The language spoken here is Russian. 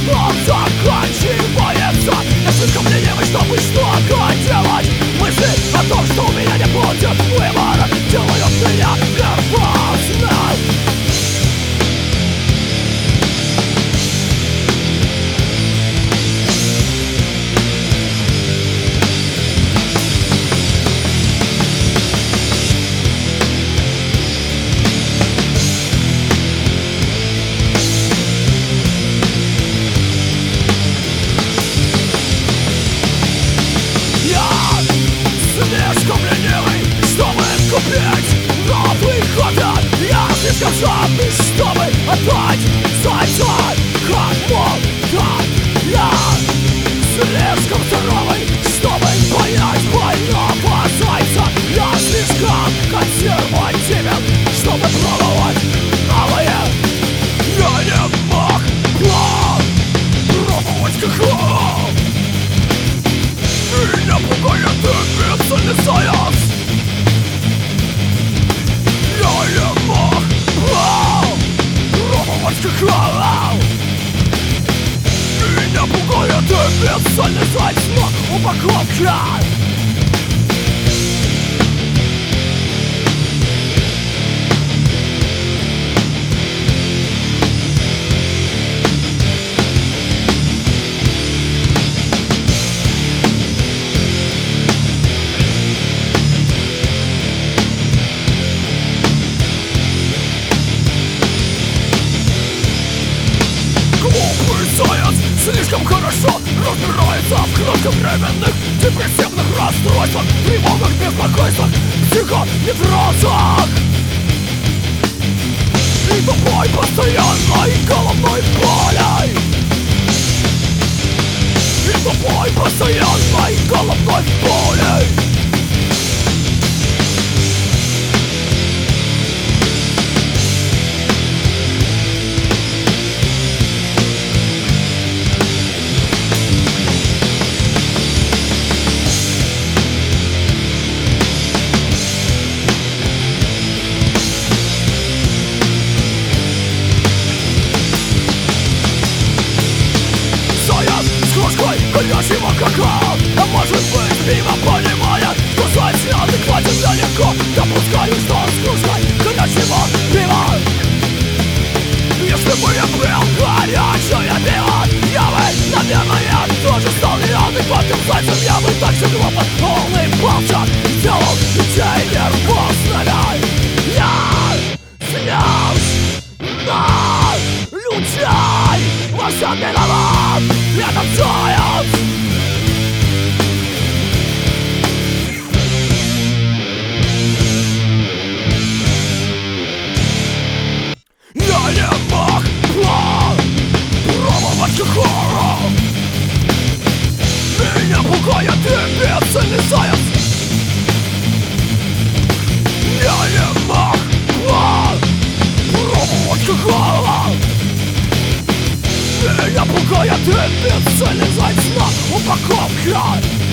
он заканчивается. Я слишком ленивый, чтобы что-то делать. Мысли о том, что у меня не будет выбора, делают меня нервозным. Слишком ленивый, чтобы купить новый хобби. Я слишком жадный, чтобы отдать зайца кому-то. Я слишком здоровый, чтобы понять больного зайца. Я слишком консервативен, чтобы пробовать новое. Я не мог пробовать какого. Меня пугает бессильный заяц. Я не мог пробовать какого. Меня пугает бессильный заяц на упаковке. Слишком хорошо разбирается в кратковременных депрессивных расстройствах, тревогах, беспокойствах, психоневрозах и тупой постоянной головной боли. И тупой постоянной головной боли. Горячего какао, а может быть пиво, понимая, что заяц неадекватен, я легко допускаю, что он с кружкой горячего пива. Если бы я пил горячее пиво, я бы, наверное, тоже стал неадекватным зайцем. Я бы так же глупо улыбался и делал людей нервозными. Я смеюсь на людей, во всем виноват этот заяц. Я не мог пробовать какого. Меня пугает бессильный заяц. Я не мог пробовать какого. Меня пугает бессильный заяц на упаковке.